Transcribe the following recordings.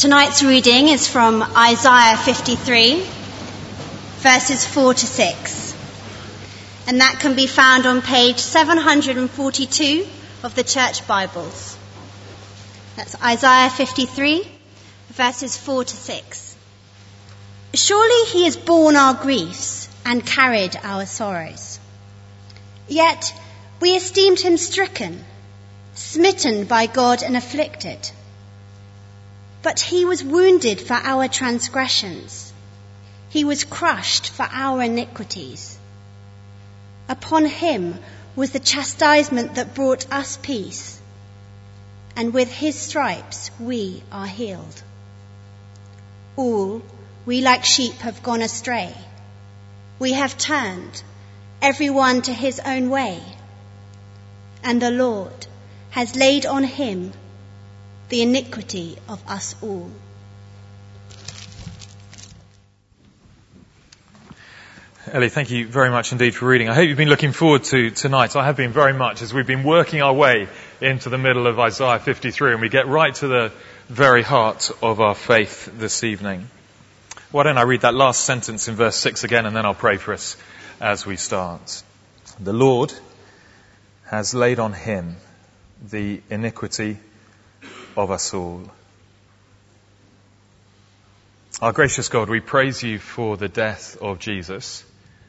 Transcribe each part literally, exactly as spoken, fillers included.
Tonight's reading is from Isaiah fifty-three, verses four to six. And that can be found on page seven hundred forty-two of the Church Bibles. That's Isaiah fifty-three, verses four to six. Surely he has borne our griefs and carried our sorrows. Yet we esteemed him stricken, smitten by God and afflicted. But he was wounded for our transgressions. He was crushed for our iniquities. Upon him was the chastisement that brought us peace, and with his stripes we are healed. All we like sheep have gone astray. We have turned every one to his own way, and the Lord has laid on him the iniquity of us all. Ellie, thank you very much indeed for reading. I hope you've been looking forward to tonight. I have been very much, as we've been working our way into the middle of Isaiah fifty-three, and we get right to the very heart of our faith this evening. Why don't I read that last sentence in verse six again, and then I'll pray for us as we start. The Lord has laid on him the iniquity of us all. Our gracious God, we praise you for the death of Jesus.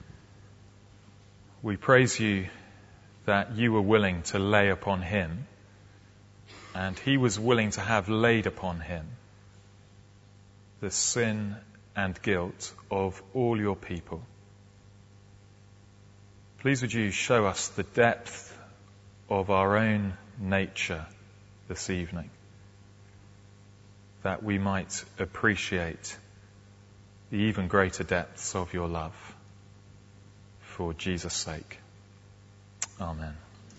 We praise you that you were willing to lay upon him, and he was willing to have laid upon him the sin and guilt of all your people. Please would you show us the depth of our own nature this evening, that we might appreciate the even greater depths of your love for Jesus' sake. Amen.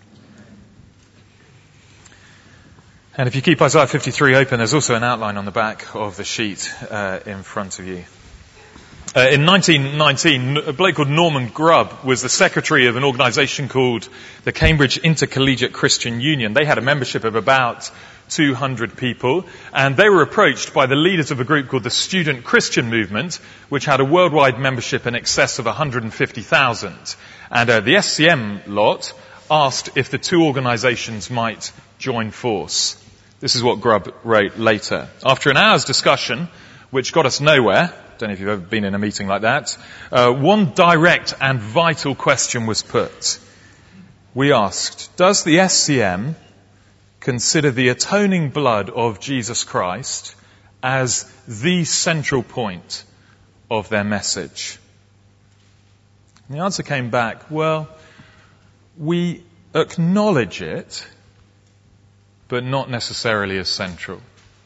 And if you keep Isaiah fifty-three open, there's also an outline on the back of the sheet uh, in front of you. Uh, in nineteen nineteen, a bloke called Norman Grubb was the secretary of an organisation called the Cambridge Intercollegiate Christian Union. They had a membership of about two hundred people, and they were approached by the leaders of a group called the Student Christian Movement, which had a worldwide membership in excess of one hundred fifty thousand. And uh, the S C M lot asked if the two organisations might join force. This is what Grubb wrote later. After an hour's discussion, which got us nowhere, don't know if you've ever been in a meeting like that, uh, one direct and vital question was put. We asked, does the S C M consider the atoning blood of Jesus Christ as the central point of their message? And the answer came back, well, we acknowledge it, but not necessarily as central.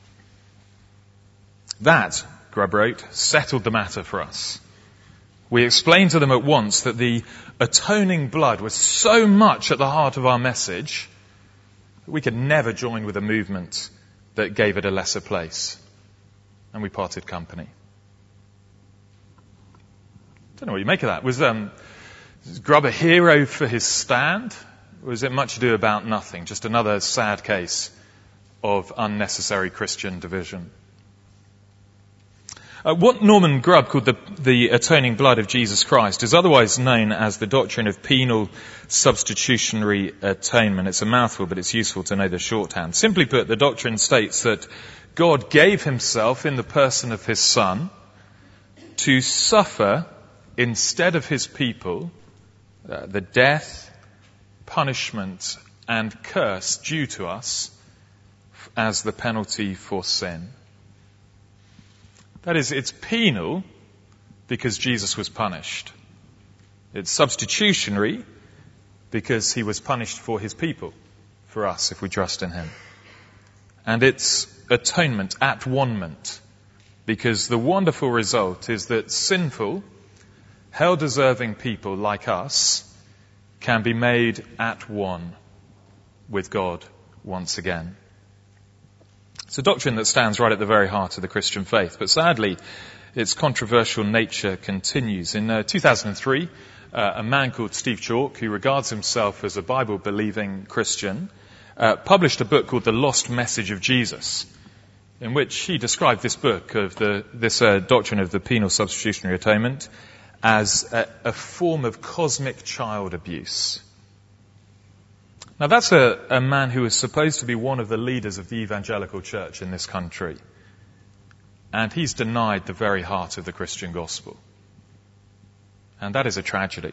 That, Grubb wrote, settled the matter for us. We explained to them at once that the atoning blood was so much at the heart of our message that we could never join with a movement that gave it a lesser place. And we parted company. I don't know what you make of that. Was, um, was Grubb a hero for his stand? Or was it much ado about nothing? Just another sad case of unnecessary Christian division. Uh, what Norman Grubb called the, the atoning blood of Jesus Christ is otherwise known as the doctrine of penal substitutionary atonement. It's a mouthful, but it's useful to know the shorthand. Simply put, the doctrine states that God gave himself in the person of his Son to suffer instead of his people uh, the death, punishment and curse due to us as the penalty for sin. That is, it's penal because Jesus was punished. It's substitutionary because he was punished for his people, for us, if we trust in him. And it's atonement, at-one-ment, because the wonderful result is that sinful, hell-deserving people like us can be made at one with God once again. It's a doctrine that stands right at the very heart of the Christian faith, but sadly, its controversial nature continues. In uh, two thousand three, uh, a man called Steve Chalke, who regards himself as a Bible-believing Christian, uh, published a book called The Lost Message of Jesus. in which he described this book of the, this uh, doctrine of the penal substitutionary atonement as a, a form of cosmic child abuse. Now that's a, a man who is supposed to be one of the leaders of the evangelical church in this country. And he's denied the very heart of the Christian gospel. And that is a tragedy.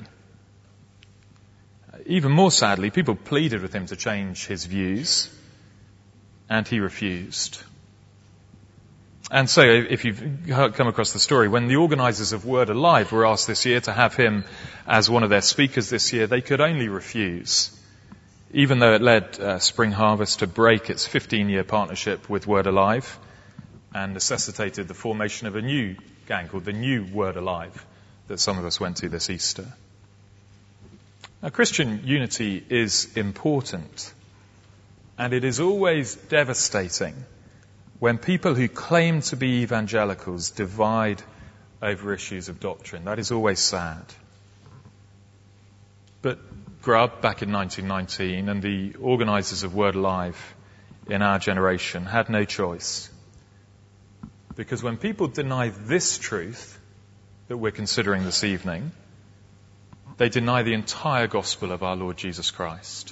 Even more sadly, people pleaded with him to change his views, and he refused. And so, if you've come across the story, when the organisers of Word Alive were asked this year to have him as one of their speakers this year, they could only refuse, even though it led uh, Spring Harvest to break its fifteen-year partnership with Word Alive and necessitated the formation of a new gang called the New Word Alive that some of us went to this Easter. Now, Christian unity is important, and it is always devastating when people who claim to be evangelicals divide over issues of doctrine. That is always sad. But Grubb, back in nineteen nineteen, and the organisers of Word Alive in our generation had no choice. Because when people deny this truth that we're considering this evening, they deny the entire gospel of our Lord Jesus Christ.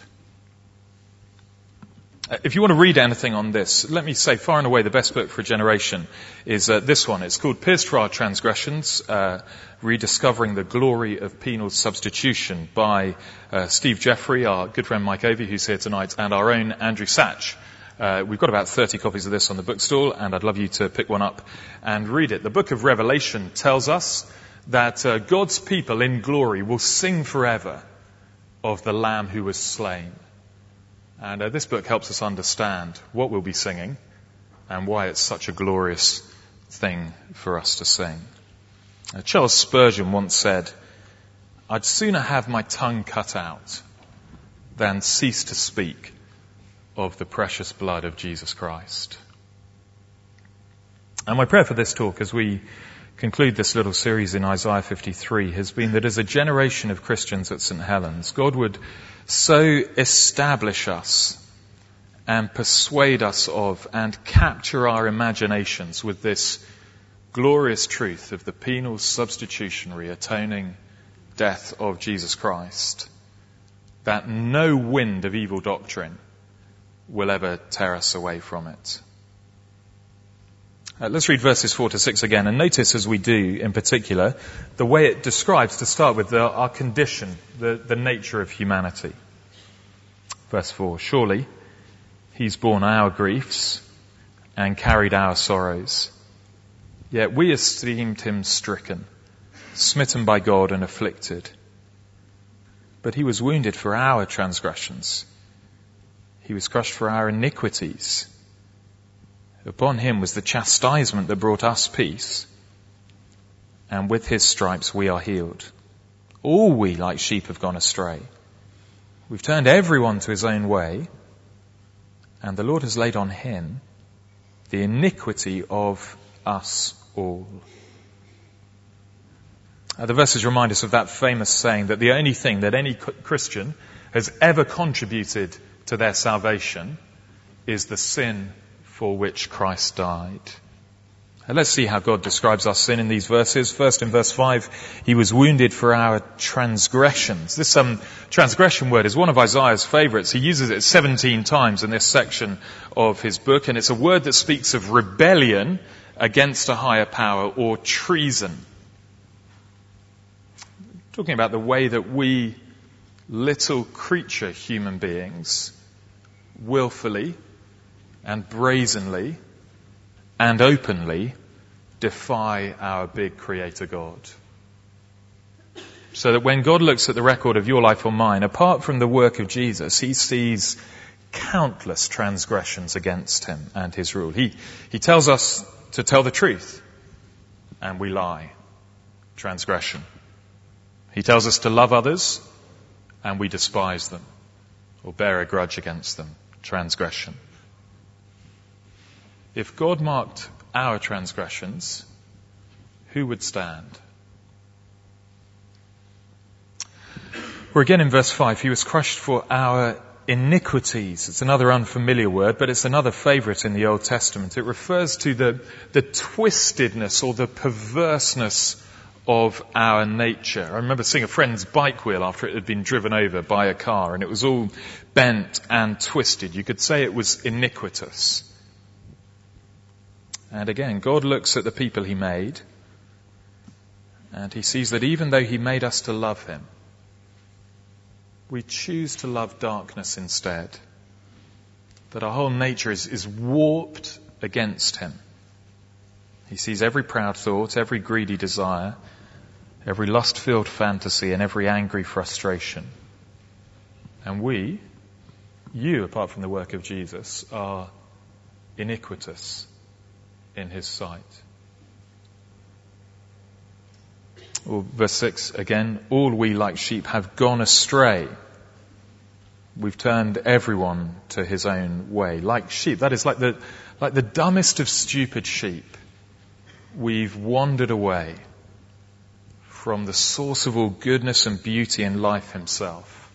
If you want to read anything on this, let me say far and away the best book for a generation is uh, this one. It's called Pierced for Our Transgressions, uh, Rediscovering the Glory of Penal Substitution by uh, Steve Jeffrey, our good friend Mike Ovey, who's here tonight, and our own Andrew Satch. Uh, we've got about thirty copies of this on the bookstall, and I'd love you to pick one up and read it. The book of Revelation tells us that uh, God's people in glory will sing forever of the Lamb who was slain. And uh, this book helps us understand what we'll be singing and why it's such a glorious thing for us to sing. Uh, Charles Spurgeon once said, "I'd sooner have my tongue cut out than cease to speak of the precious blood of Jesus Christ." And my prayer for this talk as we conclude this little series in Isaiah fifty-three has been that as a generation of Christians at St Helens, God would so establish us and persuade us of and capture our imaginations with this glorious truth of the penal substitutionary atoning death of Jesus Christ, that no wind of evil doctrine will ever tear us away from it. Uh, let's read verses four to six again, and notice as we do, in particular, the way it describes, to start with, the, our condition, the, the nature of humanity. Verse four, "Surely he's borne our griefs and carried our sorrows. Yet we esteemed him stricken, smitten by God and afflicted. But he was wounded for our transgressions. He was crushed for our iniquities. Upon him was the chastisement that brought us peace, and with his stripes we are healed. All we like sheep have gone astray. We've turned everyone to his own way, and the Lord has laid on him the iniquity of us all." Uh, the verses remind us of that famous saying that the only thing that any Christian has ever contributed to their salvation is the sin for which Christ died. And let's see how God describes our sin in these verses. First, in verse five, he was wounded for our transgressions. This um, transgression word is one of Isaiah's favourites. He uses it seventeen times in this section of his book, and it's a word that speaks of rebellion against a higher power or treason. Talking about the way that we little creature human beings willfully and brazenly and openly defy our big creator God. So that when God looks at the record of your life or mine, apart from the work of Jesus, he sees countless transgressions against him and his rule. He, he tells us to tell the truth, and we lie. Transgression. He tells us to love others, and we despise them or bear a grudge against them. Transgression. If God marked our transgressions, who would stand? We're again in verse five. He was crushed for our iniquities. It's another unfamiliar word, but it's another favourite in the Old Testament. It refers to the, the twistedness or the perverseness of our nature. I remember seeing a friend's bike wheel after it had been driven over by a car, and it was all bent and twisted. You could say it was iniquitous. And again, God looks at the people he made, and he sees that even though he made us to love him, we choose to love darkness instead. That our whole nature is, is warped against him. He sees every proud thought, every greedy desire, every lust-filled fantasy, and every angry frustration. And we, you, apart from the work of Jesus, are iniquitous in his sight. Or verse six again, all we like sheep have gone astray. We've turned everyone to his own way. Like sheep, that is like the, like the dumbest of stupid sheep. We've wandered away from the source of all goodness and beauty in life himself.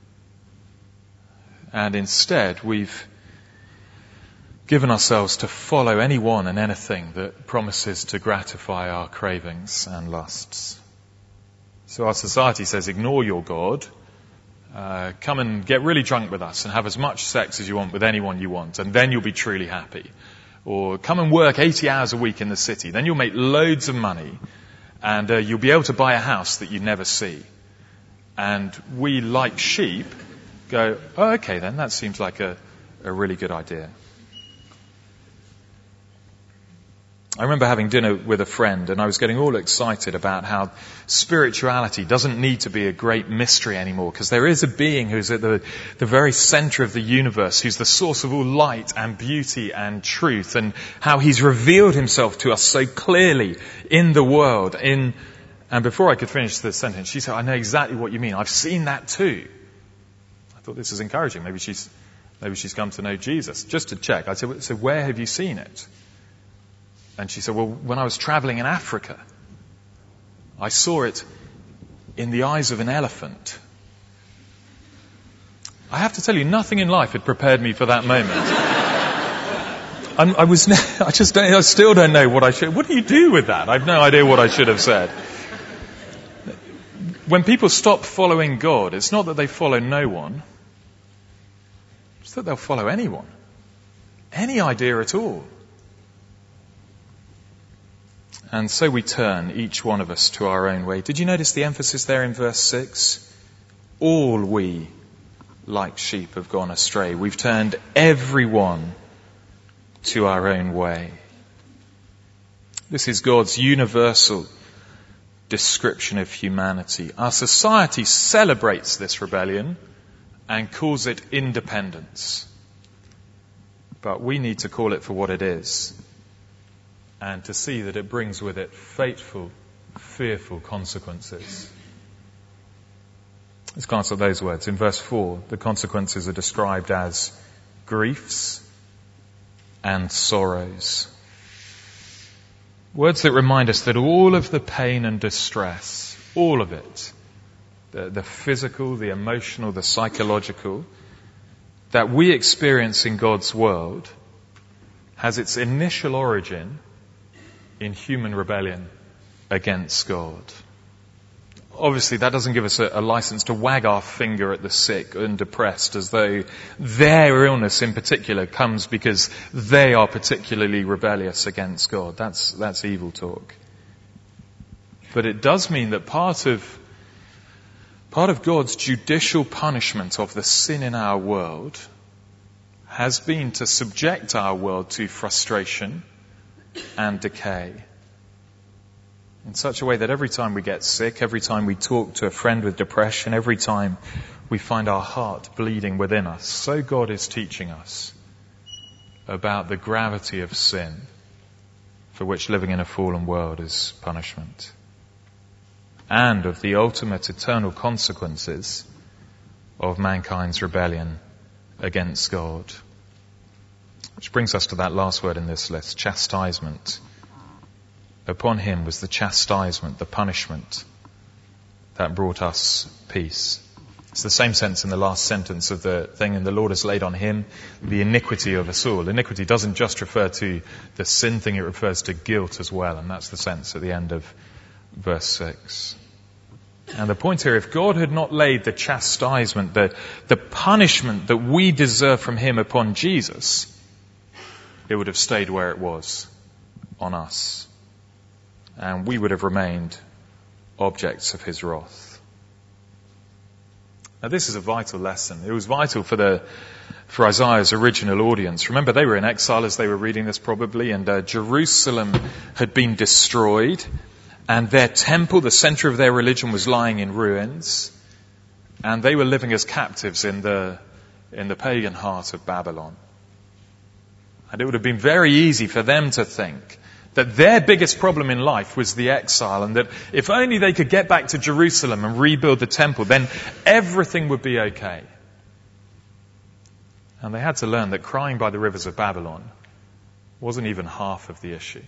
And instead, we've given ourselves to follow anyone and anything that promises to gratify our cravings and lusts. So our society says, ignore your God, uh, come and get really drunk with us and have as much sex as you want with anyone you want, and then you'll be truly happy. Or come and work eighty hours a week in the city, then you'll make loads of money, and uh, you'll be able to buy a house that you never see. And we, like sheep, go, oh, okay then, that seems like a, a really good idea. I remember having dinner with a friend, and I was getting all excited about how spirituality doesn't need to be a great mystery anymore, because there is a being who's at the, the very center of the universe, who's the source of all light and beauty and truth, and how he's revealed himself to us so clearly in the world. In, and before I could finish the sentence, she said, I know exactly what you mean. I've seen that too. I thought this is encouraging. Maybe she's, maybe she's come to know Jesus. Just to check, I said, so where have you seen it? And she said, well, when I was traveling in Africa, I saw it in the eyes of an elephant. I have to tell you, nothing in life had prepared me for that moment. I'm, I was, I just don't, I still don't know what I should, what do you do with that? I have no idea what I should have said. When people stop following God, it's not that they follow no one, it's that they'll follow anyone. Any idea at all. And so we turn, each one of us, to our own way. Did you notice the emphasis there in verse six? All we, like sheep, have gone astray. We've turned everyone to our own way. This is God's universal description of humanity. Our society celebrates this rebellion and calls it independence. But we need to call it for what it is, and to see that it brings with it fateful, fearful consequences. Let's glance at those words. In verse four, the consequences are described as griefs and sorrows. Words that remind us that all of the pain and distress, all of it, the, the physical, the emotional, the psychological, that we experience in God's world has its initial origin in human rebellion against God. Obviously, that doesn't give us a, a license to wag our finger at the sick and depressed as though their illness in particular comes because they are particularly rebellious against God. That's, that's evil talk. But it does mean that part of, part of God's judicial punishment of the sin in our world has been to subject our world to frustration and decay in such a way that every time we get sick, every time we talk to a friend with depression, every time we find our heart bleeding within us, so God is teaching us about the gravity of sin for which living in a fallen world is punishment, and of the ultimate eternal consequences of mankind's rebellion against God. Which brings us to that last word in this list, chastisement. Upon him was the chastisement, the punishment that brought us peace. It's the same sense in the last sentence of the thing, and the Lord has laid on him the iniquity of us all. Iniquity doesn't just refer to the sin thing, it refers to guilt as well, and that's the sense at the end of verse six. And the point here, if God had not laid the chastisement, the, the punishment that we deserve from him upon Jesus, it would have stayed where it was, on us. And we would have remained objects of his wrath. Now this is a vital lesson. It was vital for the for Isaiah's original audience. Remember, they were in exile as they were reading this probably, and uh, Jerusalem had been destroyed, and their temple, the center of their religion, was lying in ruins, and they were living as captives in the in the pagan heart of Babylon. And it would have been very easy for them to think that their biggest problem in life was the exile, and that if only they could get back to Jerusalem and rebuild the temple, then everything would be okay. And they had to learn that crying by the rivers of Babylon wasn't even half of the issue.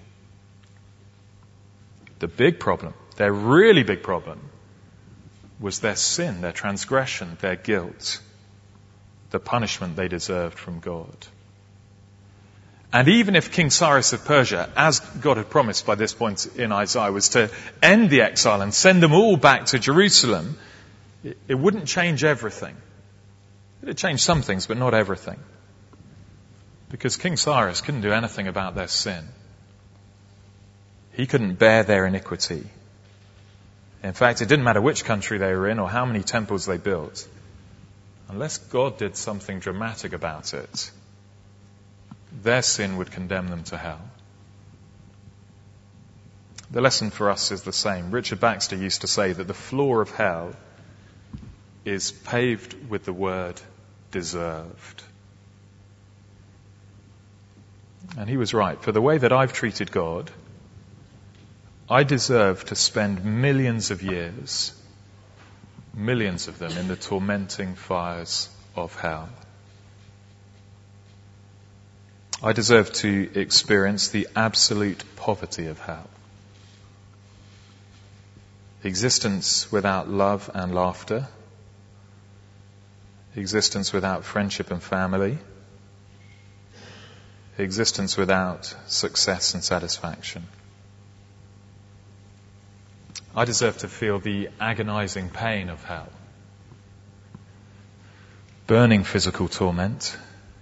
The big problem, their really big problem, was their sin, their transgression, their guilt, the punishment they deserved from God. And even if King Cyrus of Persia, as God had promised by this point in Isaiah, was to end the exile and send them all back to Jerusalem, it, it wouldn't change everything. It would change some things, but not everything. Because King Cyrus couldn't do anything about their sin. He couldn't bear their iniquity. In fact, it didn't matter which country they were in or how many temples they built. Unless God did something dramatic about it, their sin would condemn them to hell. The lesson for us is the same. Richard Baxter used to say that the floor of hell is paved with the word deserved. And he was right. For the way that I've treated God, I deserve to spend millions of years, millions of them, in the tormenting fires of hell. I deserve to experience the absolute poverty of hell. Existence without love and laughter. Existence without friendship and family. Existence without success and satisfaction. I deserve to feel the agonizing pain of hell. Burning physical torment.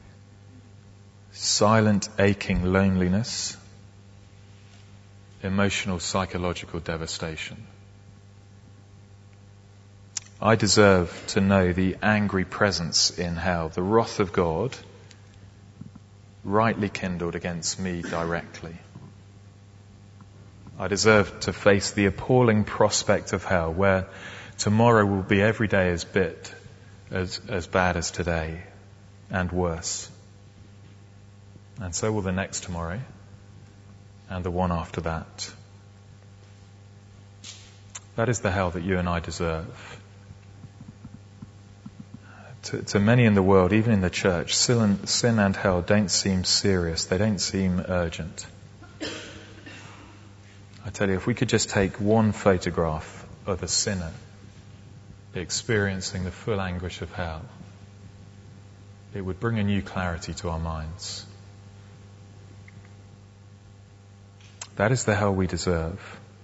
Silent, aching loneliness, emotional, psychological devastation. I deserve to know the angry presence in hell, the wrath of God, rightly kindled against me directly. I deserve to face the appalling prospect of hell, where tomorrow will be every day as bit as, as bad as today, and worse. And so will the next tomorrow, and the one after that. That is the hell that you and I deserve. To, to many in the world, even in the church, sin, sin and hell don't seem serious. They don't seem urgent. I tell you, if we could just take one photograph of a sinner experiencing the full anguish of hell, it would bring a new clarity to our minds. That is the hell we deserve.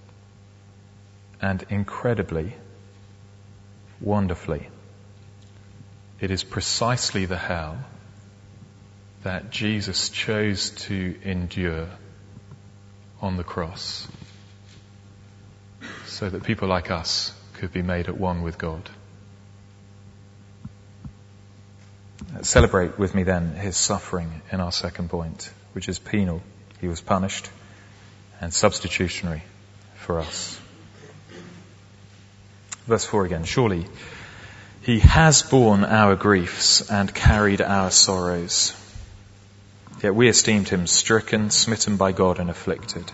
And incredibly, wonderfully, it is precisely the hell that Jesus chose to endure on the cross, so that people like us could be made at one with God. Celebrate with me then his suffering in our second point, which is penal. He was punished, and substitutionary for us. Verse four again. Surely he has borne our griefs and carried our sorrows. Yet we esteemed him stricken, smitten by God, and afflicted.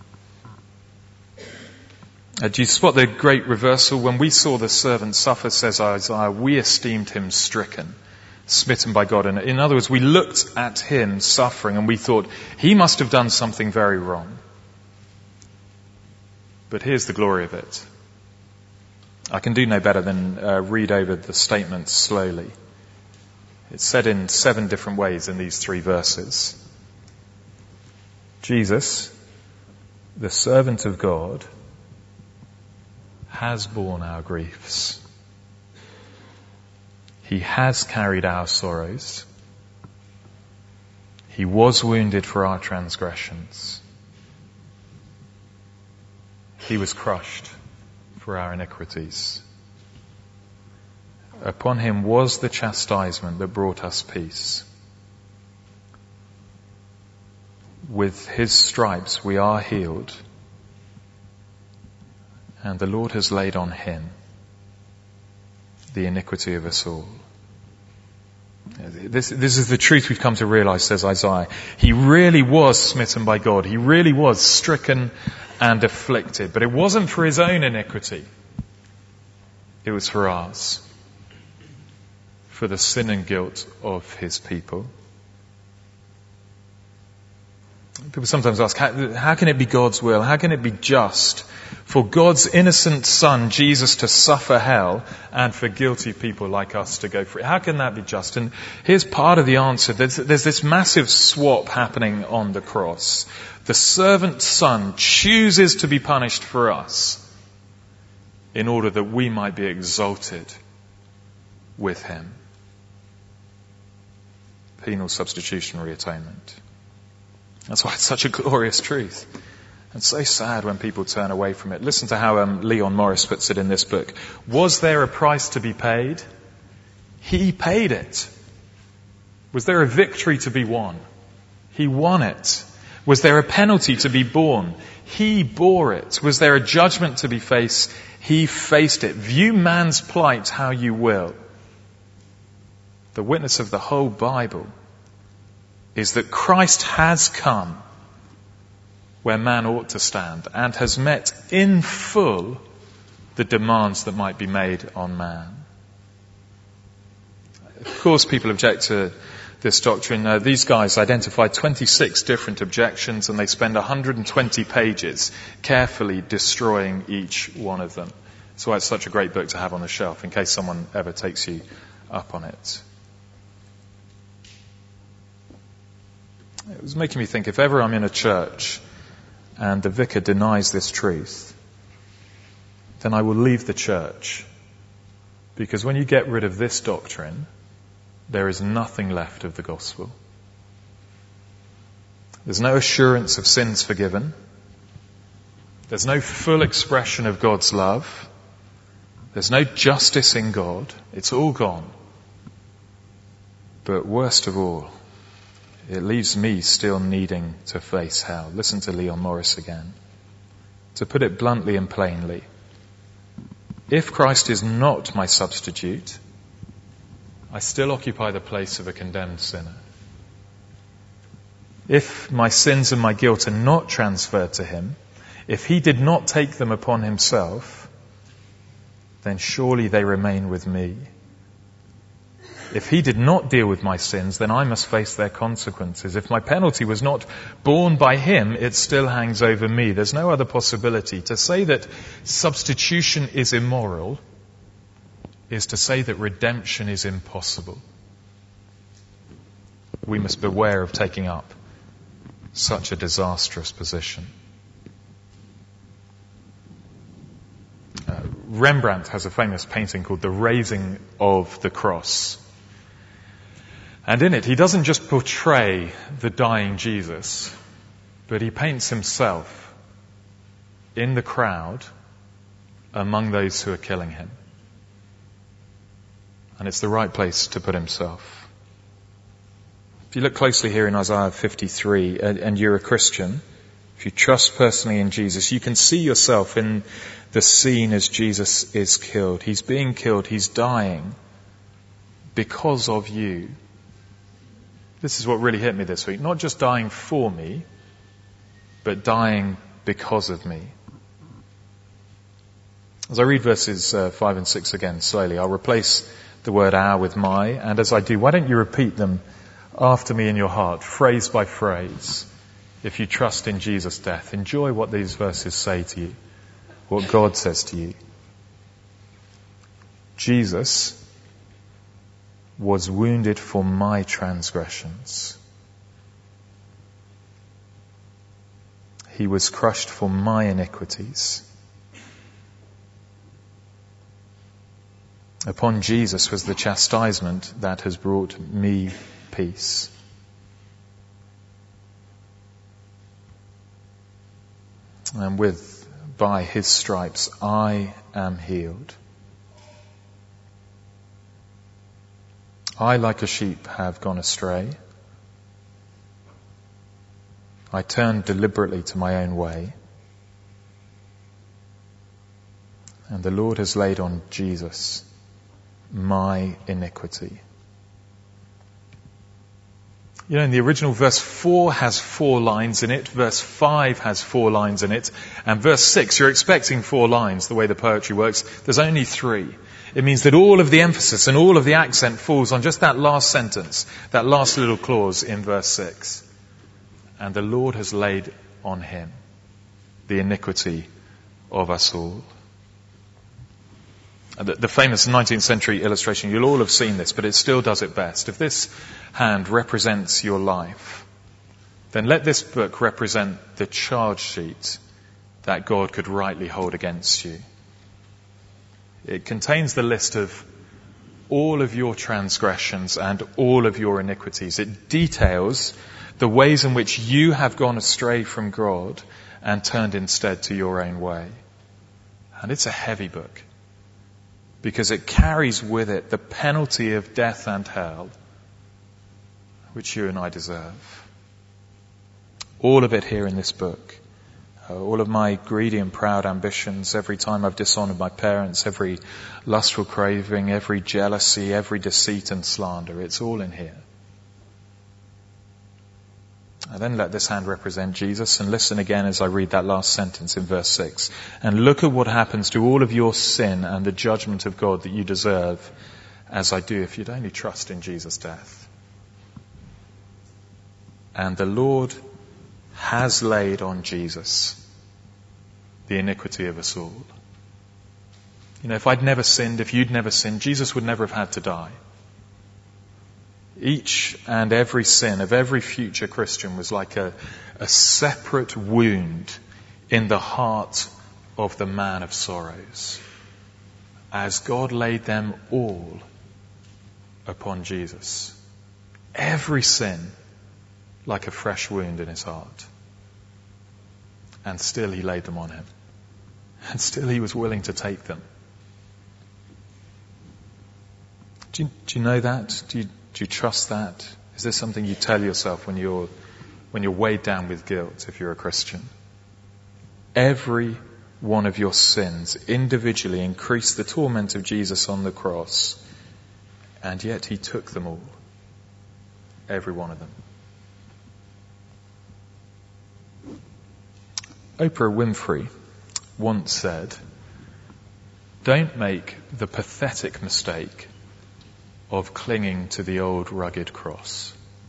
Uh, do you spot the great reversal? When we saw the servant suffer, says Isaiah, we esteemed him stricken, smitten by God. And in other words, we looked at him suffering and we thought he must have done something very wrong. But here's the glory of it. I can do no better than uh, read over the statement slowly. It's said in seven different ways in these three verses. Jesus, the servant of God, has borne our griefs. He has carried our sorrows. He was wounded for our transgressions. He was crushed for our iniquities. Upon him was the chastisement that brought us peace. With his stripes we are healed, and the Lord has laid on him the iniquity of us all. This, this is the truth we've come to realize, says Isaiah. He really was smitten by God. He really was stricken and afflicted. But it wasn't for his own iniquity. It was for ours. For the sin and guilt of his people. People sometimes ask, how, how can it be God's will? How can it be just for God's innocent Son, Jesus, to suffer hell and for guilty people like us to go free? How can that be just? And here's part of the answer. There's, there's this massive swap happening on the cross. The servant Son chooses to be punished for us in order that we might be exalted with him. Penal substitutionary atonement. That's why it's such a glorious truth. And so sad when people turn away from it. Listen to how um, Leon Morris puts it in this book. Was there a price to be paid? He paid it. Was there a victory to be won? He won it. Was there a penalty to be borne? He bore it. Was there a judgment to be faced? He faced it. View man's plight how you will. The witness of the whole Bible is that Christ has come where man ought to stand and has met in full the demands that might be made on man. Of course, people object to this doctrine. Uh, these guys identified twenty-six different objections, and they spend one hundred twenty pages carefully destroying each one of them. That's why it's such a great book to have on the shelf in case someone ever takes you up on it. It was making me think, if ever I'm in a church and the vicar denies this truth, then I will leave the church. Because when you get rid of this doctrine, there is nothing left of the gospel. There's no assurance of sins forgiven. There's no full expression of God's love. There's no justice in God. It's all gone. But worst of all, it leaves me still needing to face hell. Listen to Leon Morris again. To put it bluntly and plainly, if Christ is not my substitute, I still occupy the place of a condemned sinner. If my sins and my guilt are not transferred to him, if he did not take them upon himself, then surely they remain with me. If he did not deal with my sins, then I must face their consequences. If my penalty was not borne by him, it still hangs over me. There's no other possibility. To say that substitution is immoral is to say that redemption is impossible. We must beware of taking up such a disastrous position. Uh, Rembrandt has a famous painting called The Raising of the Cross. And in it, he doesn't just portray the dying Jesus, but he paints himself in the crowd among those who are killing him. And it's the right place to put himself. If you look closely here in Isaiah fifty-three, and you're a Christian, if you trust personally in Jesus, you can see yourself in the scene as Jesus is killed. He's being killed, he's dying because of you. This is what really hit me this week. Not just dying for me, but dying because of me. As I read verses uh, five and six again slowly, I'll replace the word our with my. And as I do, why don't you repeat them after me in your heart, phrase by phrase, if you trust in Jesus' death. Enjoy what these verses say to you, what God says to you. Jesus was wounded for my transgressions. He was crushed for my iniquities. Upon Jesus was the chastisement that has brought me peace. And with, by his stripes, I am healed. I, like a sheep, have gone astray. I turned deliberately to my own way. And the Lord has laid on Jesus my iniquity. You know, in the original, verse four has four lines in it, verse five has four lines in it, and verse six, you're expecting four lines, the way the poetry works. There's only three. It means that all of the emphasis and all of the accent falls on just that last sentence, that last little clause in verse six. And the Lord has laid on him the iniquity of us all. The, the famous nineteenth century illustration, you'll all have seen this, but it still does it best. If this hand represents your life, then let this book represent the charge sheet that God could rightly hold against you. It contains the list of all of your transgressions and all of your iniquities. It details the ways in which you have gone astray from God and turned instead to your own way. And it's a heavy book, because it carries with it the penalty of death and hell, which you and I deserve. All of it here in this book. Uh, all of my greedy and proud ambitions, every time I've dishonored my parents, every lustful craving, every jealousy, every deceit and slander, it's all in here. And then let this hand represent Jesus, and listen again as I read that last sentence in verse six. And look at what happens to all of your sin and the judgment of God that you deserve, as I do if you'd only trust in Jesus' death. And the Lord has laid on Jesus the iniquity of us all. You know, if I'd never sinned, if you'd never sinned, Jesus would never have had to die. Each and every sin of every future Christian was like a, a separate wound in the heart of the man of sorrows, as God laid them all upon Jesus. Every sin like a fresh wound in his heart. And still he laid them on him. And still he was willing to take them. Do you, do you know that? Do you, do you trust that? Is this something you tell yourself when you're, when you're weighed down with guilt, if you're a Christian? Every one of your sins individually increased the torment of Jesus on the cross, and yet he took them all. Every one of them. Oprah Winfrey once said, "Don't make the pathetic mistake of clinging to the old rugged cross."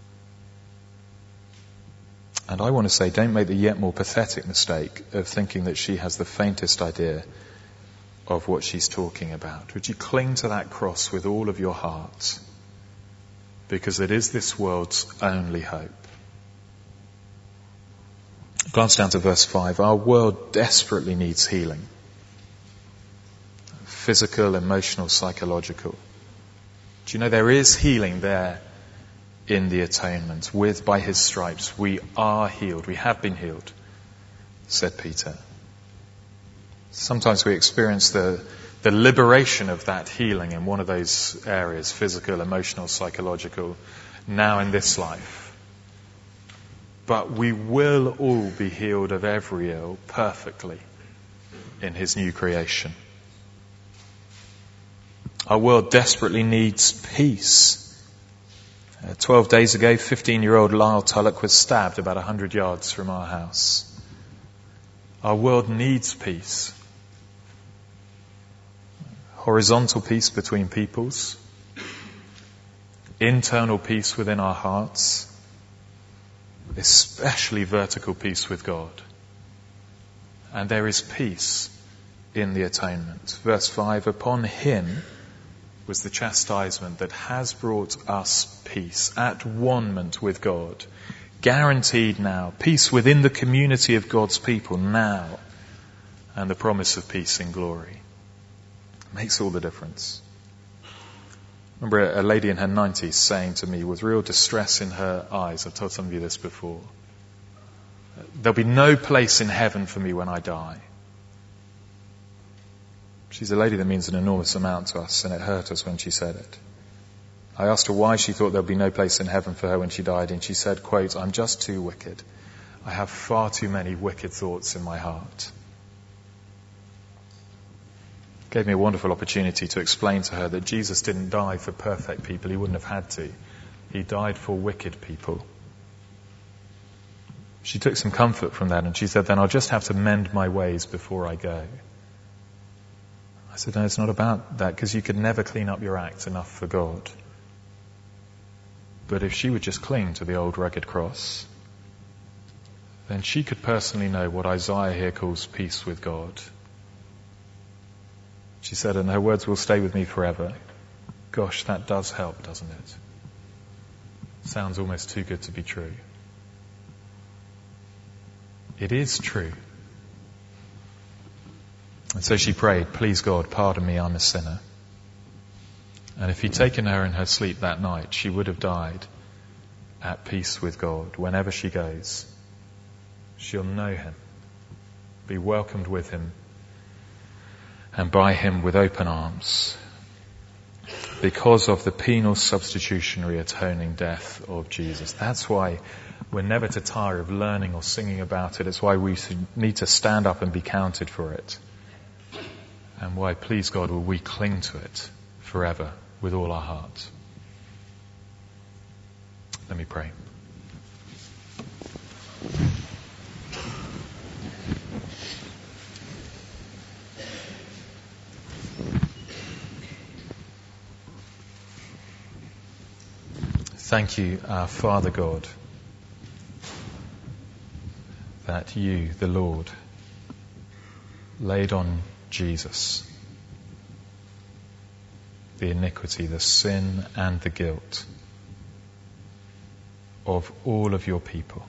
And I want to say, don't make the yet more pathetic mistake of thinking that she has the faintest idea of what she's talking about. Would you cling to that cross with all of your heart? Because it is this world's only hope. Glance down to verse five. Our world desperately needs healing. Physical, emotional, psychological. Do you know there is healing there in the atonement? With, by his stripes, we are healed. We have been healed, said Peter. Sometimes we experience the, the liberation of that healing in one of those areas, physical, emotional, psychological, now in this life. But we will all be healed of every ill perfectly in his new creation. Our world desperately needs peace. Uh, Twelve days ago, fifteen-year-old Lyle Tulloch was stabbed about a hundred yards from our house. Our world needs peace. Horizontal peace between peoples. Internal peace within our hearts. Especially vertical peace with God. And there is peace in the atonement. Verse five, upon him was the chastisement that has brought us peace, at one-ment with God, guaranteed now, peace within the community of God's people now, and the promise of peace in glory. It makes all the difference. I remember a lady in her nineties saying to me with real distress in her eyes, I've told some of you this before, there'll be no place in heaven for me when I die. She's a lady that means an enormous amount to us, and it hurt us when she said it. I asked her why she thought there'd be no place in heaven for her when she died, and she said, quote, "I'm just too wicked. I have far too many wicked thoughts in my heart." Gave me a wonderful opportunity to explain to her that Jesus didn't die for perfect people. He wouldn't have had to. He died for wicked people. She took some comfort from that, and she said, then I'll just have to mend my ways before I go. I said, no, it's not about that, because you could never clean up your act enough for God. But if she would just cling to the old rugged cross, then she could personally know what Isaiah here calls peace with God. She said, and her words will stay with me forever. Gosh, that does help, doesn't it? Sounds almost too good to be true. It is true. And so she prayed, please God, pardon me, I'm a sinner. And if he'd taken her in her sleep that night, she would have died at peace with God. Whenever she goes, she'll know him, be welcomed with him, and by him with open arms, because of the penal substitutionary atoning death of Jesus. That's why we're never to tire of learning or singing about it. It's why we need to stand up and be counted for it. And why, please God, will we cling to it forever with all our heart. Let me pray. Thank you, our Father God, that you, the Lord, laid on Jesus the iniquity, the sin and the guilt of all of your people.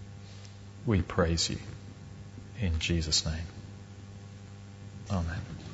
We praise you in Jesus' name. Amen.